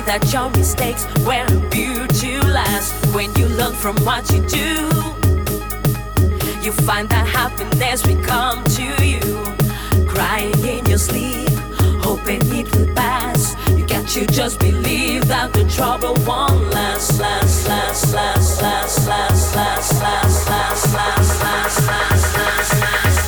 that your mistakes weren't built to last. When you learn from what you do, you find that happiness will come to you. Crying in your sleep, hoping it will pass. You got to just believe that the trouble won't last, last, last, last, last, last, last, last, last, last, last, last, last, last.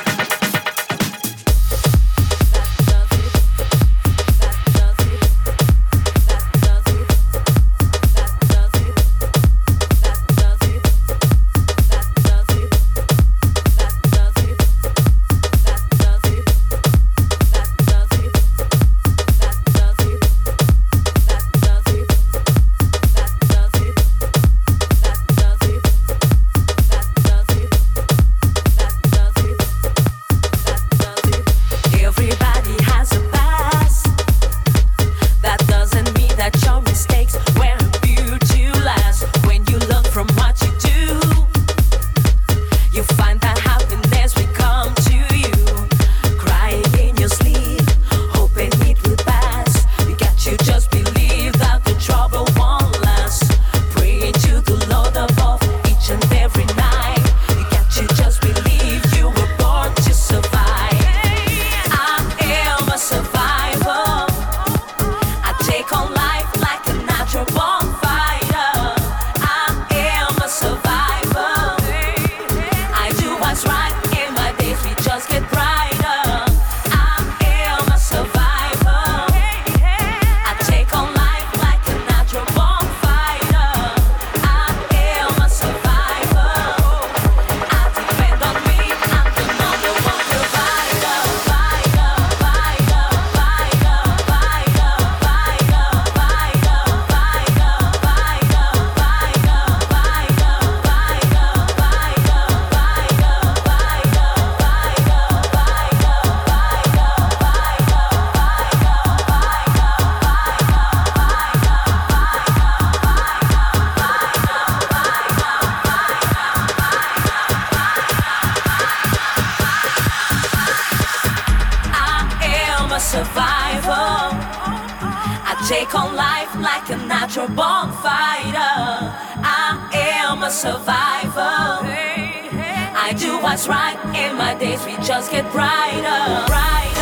Survival. I take on life like a natural born fighter. I am a survivor. I do what's right, and my days will just get brighter, brighter.